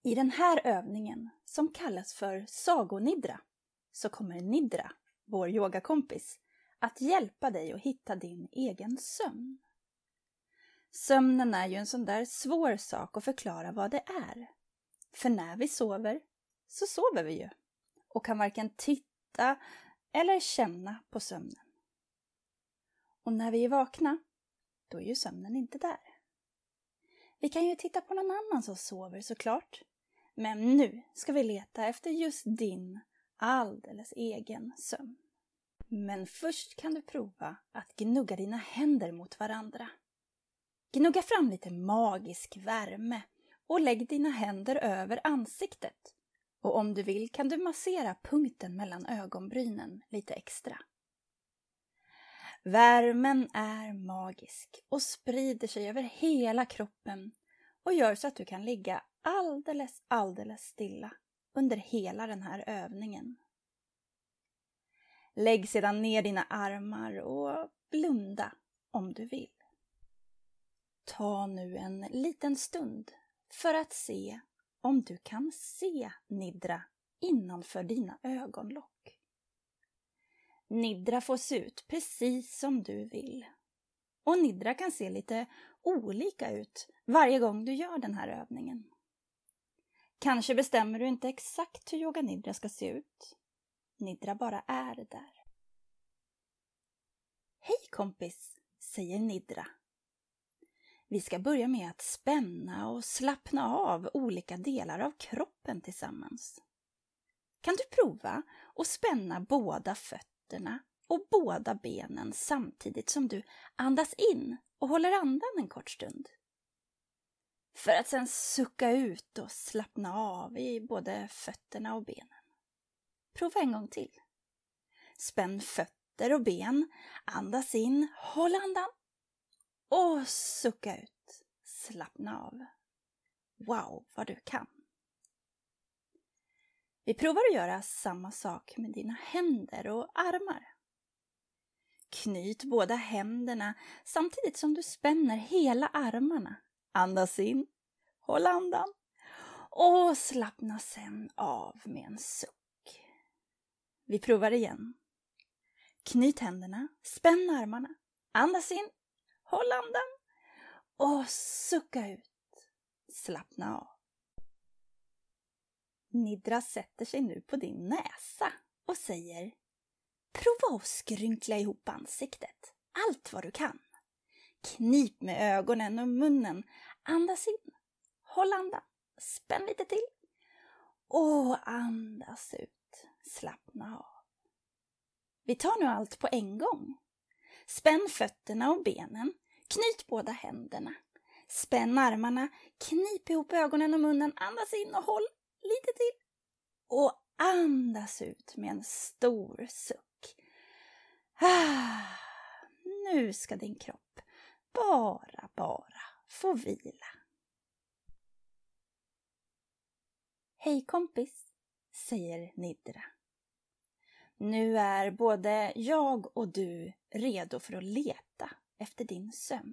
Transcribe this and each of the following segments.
I den här övningen, som kallas för sagonidra, så kommer Nidra, vår yogakompis, att hjälpa dig att hitta din egen sömn. Sömnen är ju en sån där svår sak att förklara vad det är. För när vi sover, så sover vi ju och kan varken titta eller känna på sömnen. Och när vi är vakna, då är ju sömnen inte där. Vi kan ju titta på någon annan som sover såklart. Men nu ska vi leta efter just din alldeles egen sömn. Men först kan du prova att gnugga dina händer mot varandra. Gnugga fram lite magisk värme och lägg dina händer över ansiktet. Och om du vill kan du massera punkten mellan ögonbrynen lite extra. Värmen är magisk och sprider sig över hela kroppen och gör så att du kan ligga alldeles stilla under hela den här övningen. Lägg sedan ner dina armar och blunda om du vill. Ta nu en liten stund för att se om du kan se Nidra innanför dina ögonlock. Nidra får se ut precis som du vill. Och Nidra kan se lite olika ut varje gång du gör den här övningen. Kanske bestämmer du inte exakt hur yoga Nidra ska se ut. Nidra bara är där. Hej kompis, säger Nidra. Vi ska börja med att spänna och slappna av olika delar av kroppen tillsammans. Kan du prova att spänna båda fötterna och båda benen samtidigt som du andas in och håller andan en kort stund? För att sedan sucka ut och slappna av i både fötterna och benen. Prova en gång till. Spänn fötter och ben, andas in, håll andan och sucka ut, slappna av. Wow, vad du kan! Vi provar att göra samma sak med dina händer och armar. Knyt båda händerna samtidigt som du spänner hela armarna. Andas in, håll andan och slappna sen av med en suck. Vi provar igen. Knyt händerna, spänn armarna, andas in, håll andan och sucka ut, slappna av. Nidra sätter sig nu på din näsa och säger: prova att skrynkla ihop ansiktet, allt vad du kan. Knip med ögonen och munnen, andas in, håll andan, spänn lite till och andas ut, slappna av. Vi tar nu allt på en gång. Spänn fötterna och benen, knyt båda händerna, spänn armarna, knip ihop ögonen och munnen, andas in och håll lite till och andas ut med en stor suck. Nu ska din kropp bara få vila. Hej kompis, säger Nidra. Nu är både jag och du redo för att leta efter din sömn.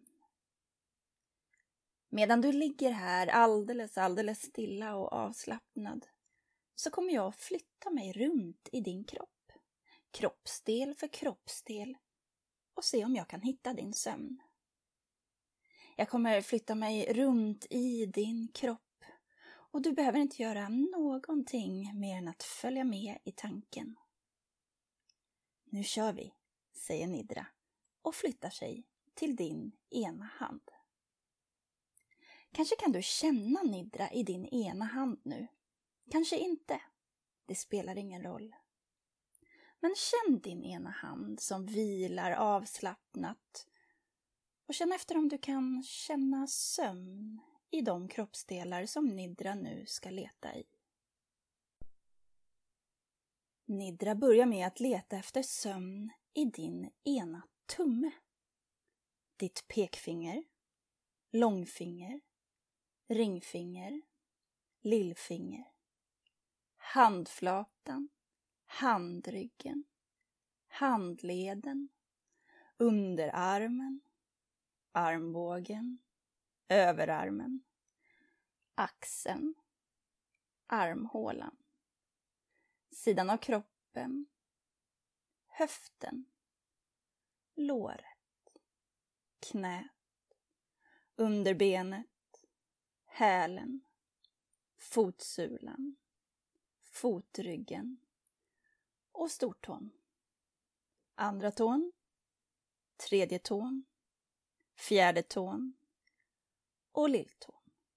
Medan du ligger här alldeles stilla och avslappnad så kommer jag att flytta mig runt i din kropp, kroppsdel för kroppsdel, och se om jag kan hitta din sömn. Jag kommer flytta mig runt i din kropp och du behöver inte göra någonting mer än att följa med i tanken. Nu kör vi, säger Nidra och flyttar sig till din ena hand. Kanske kan du känna Nidra i din ena hand nu. Kanske inte. Det spelar ingen roll. Men känn din ena hand som vilar avslappnat. Och känn efter om du kan känna sömn i de kroppsdelar som Nidra nu ska leta i. Nidra börjar med att leta efter sömn i din ena tumme. Ditt pekfinger, långfinger, ringfinger, lillfinger, handflatan, handryggen, handleden, underarmen, armbågen, överarmen, axeln, armhålan, sidan av kroppen, höften, låret, knät, underbenet, hälen, fotsulan, fotryggen och stortån. Andra tån, tredje tån, fjärde tån och lilltån.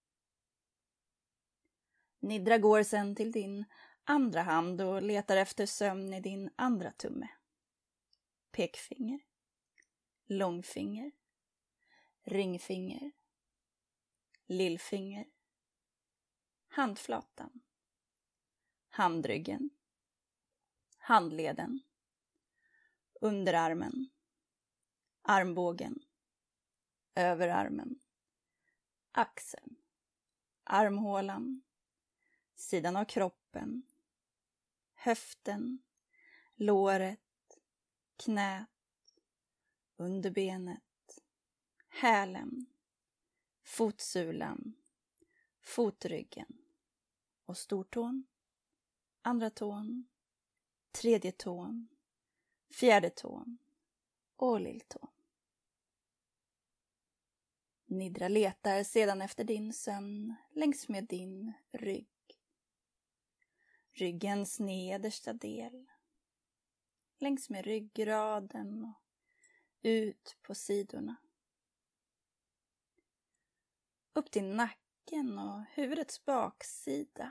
Nidra går sen till din andra hand och letar efter sömn i din andra tumme. Pekfinger, långfinger, ringfinger, lillfinger, handflatan, handryggen, handleden, underarmen, armbågen, överarmen, axeln, armhålan, sidan av kroppen, höften, låret, knät, underbenet, hälen, fotsulan, fotryggen och stortån, andra tån, tredje tån, fjärde tån och lilltån. Nidra letar sedan efter din sömn längs med din rygg. Ryggens nedersta del, längs med ryggraden och ut på sidorna. Upp till nacken och huvudets baksida.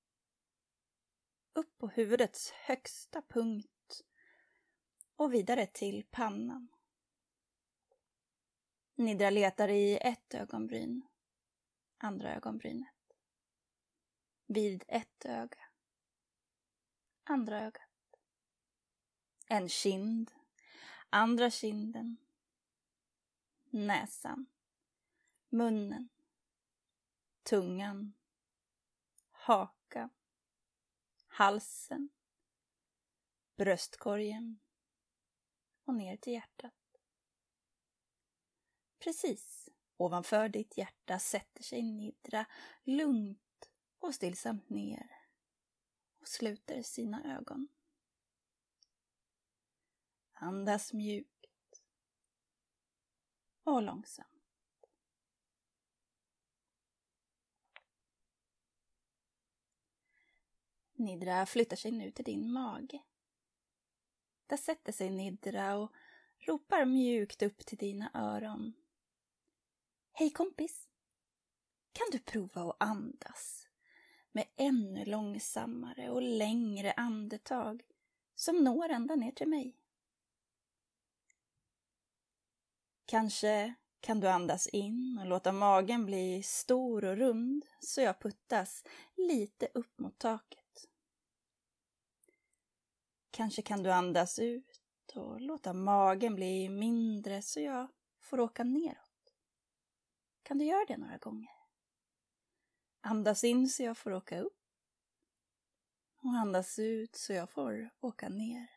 Upp på huvudets högsta punkt och vidare till pannan. Nidra letar i ett ögonbryn, andra ögonbrynet. Vid ett öga, andra ögat. En kind, andra kinden. Näsan, munnen, tungan, hakan, halsen, bröstkorgen och ner till hjärtat. Precis ovanför ditt hjärta sätter sig Nidra lugnt och stillsamt ner och sluter sina ögon. Andas mjukt och långsamt. Nidra flyttar sig nu till din mage. Där sätter sig Nidra och ropar mjukt upp till dina öron. Hej kompis! Kan du prova att andas med ännu långsammare och längre andetag som når ända ner till mig? Kanske kan du andas in och låta magen bli stor och rund så jag puttas lite upp mot taket. Kanske kan du andas ut och låta magen bli mindre så jag får åka neråt. Kan du göra det några gånger? Andas in så jag får åka upp. Och andas ut så jag får åka ner.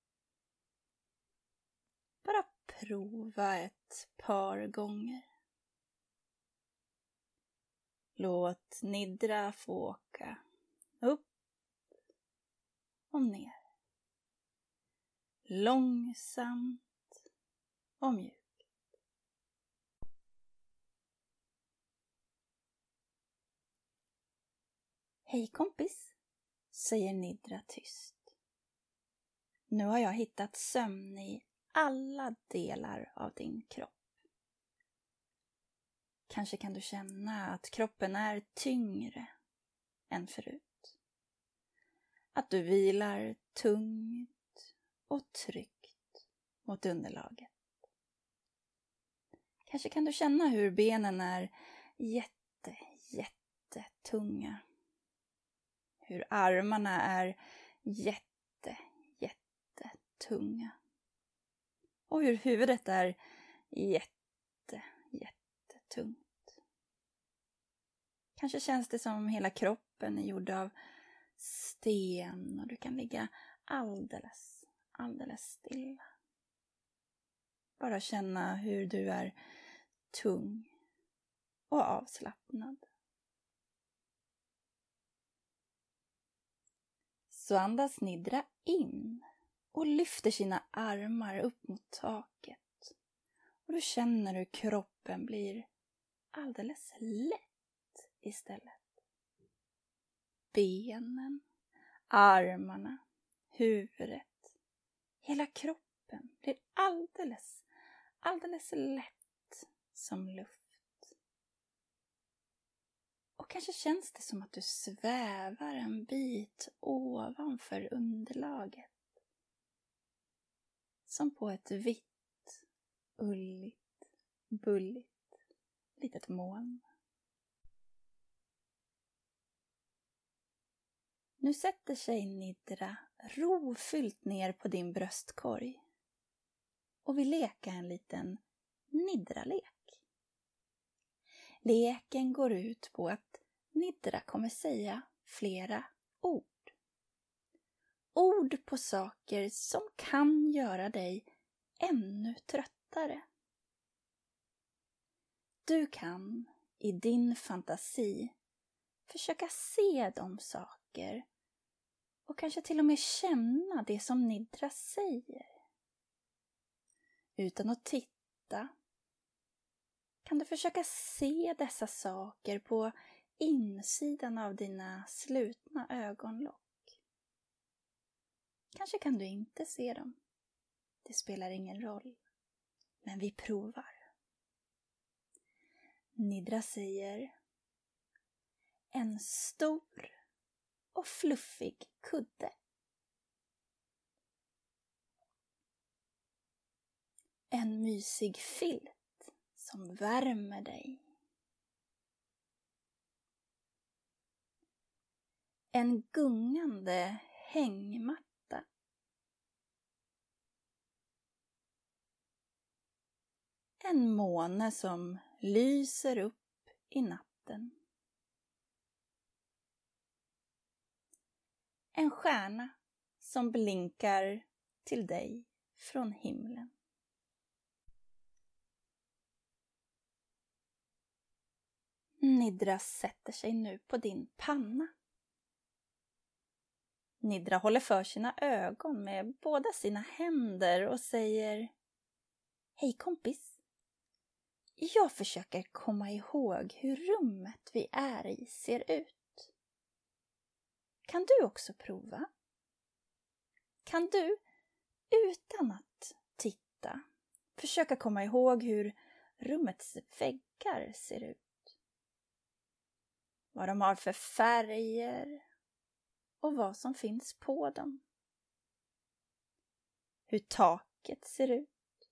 Bara prova ett par gånger. Låt Nidra få åka upp och ner. Långsamt och mjukt. Hej kompis, säger Nidra tyst. Nu har jag hittat sömn i alla delar av din kropp. Kanske kan du känna att kroppen är tyngre än förut. Att du vilar tungt och tryggt mot underlaget. Kanske kan du känna hur benen är jättetunga. Hur armarna är jättetunga. Och hur huvudet är jättetungt. Kanske känns det som hela kroppen är gjord av sten och du kan ligga alldeles stilla. Bara känna hur du är tung och avslappnad. Så andas Nidra in och lyfter sina armar upp mot taket. Och du känner hur kroppen blir alldeles lätt istället. Benen, armarna, huvudet, hela kroppen blir alldeles lätt som luft. Och kanske känns det som att du svävar en bit ovanför underlaget. Som på ett vitt, ulligt, bulligt litet moln. Nu sätter sig Nidra rofyllt ner på din bröstkorg och vill leka en liten Nidra-lek. Leken går ut på att Nidra kommer säga flera ord. Ord på saker som kan göra dig ännu tröttare. Du kan i din fantasi försöka se de saker och kanske till och med känna det som Nidra säger. Utan att titta kan du försöka se dessa saker på insidan av dina slutna ögonlock. Kanske kan du inte se dem. Det spelar ingen roll. Men vi provar. Nidra säger: en stor och fluffig kudde. En mysig filt som värmer dig. En gungande hängmatta. En måne som lyser upp i natten. En stjärna som blinkar till dig från himlen. Nidra sätter sig nu på din panna. Nidra håller för sina ögon med båda sina händer och säger: hej kompis. Jag försöker komma ihåg hur rummet vi är i ser ut. Kan du också prova? Kan du, utan att titta, försöka komma ihåg hur rummets väggar ser ut? Vad de har för färger och vad som finns på dem. Hur taket ser ut.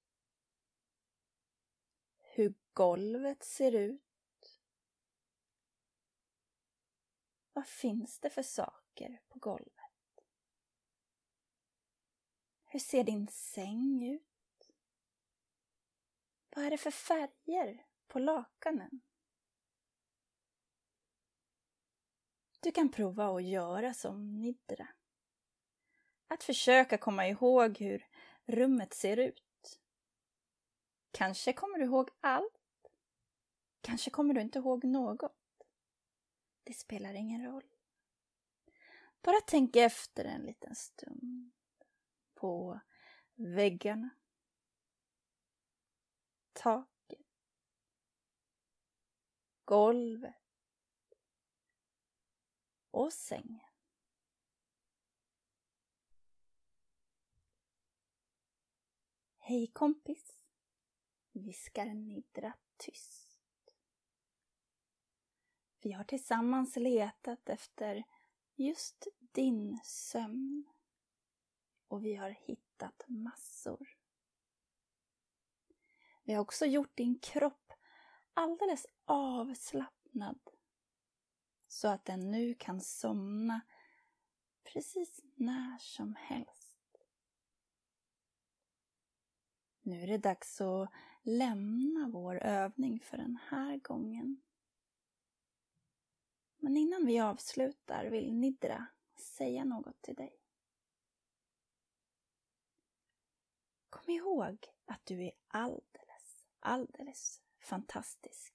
Hur golvet ser ut. Vad finns det för saker på golvet? Hur ser din säng ut? Vad är det för färger på lakanen? Du kan prova att göra som Nidra. Att försöka komma ihåg hur rummet ser ut. Kanske kommer du ihåg allt. Kanske kommer du inte ihåg något. Det spelar ingen roll. Bara tänk efter en liten stund på väggarna, taket, golvet och sängen. Hej kompis, viskar Nidra tyst. Vi har tillsammans letat efter just din sömn och vi har hittat massor. Vi har också gjort din kropp alldeles avslappnad så att den nu kan somna precis när som helst. Nu är det dags att lämna vår övning för den här gången. Men innan vi avslutar vill Nidra säga något till dig. Kom ihåg att du är alldeles fantastisk.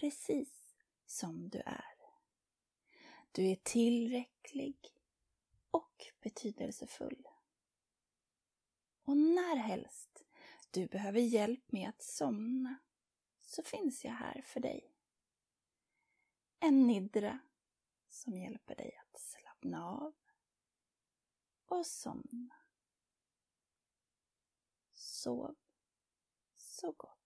Precis som du är. Du är tillräcklig och betydelsefull. Och när helst du behöver hjälp med att somna så finns jag här för dig. En nidra som hjälper dig att slappna av och somna. Sov så gott.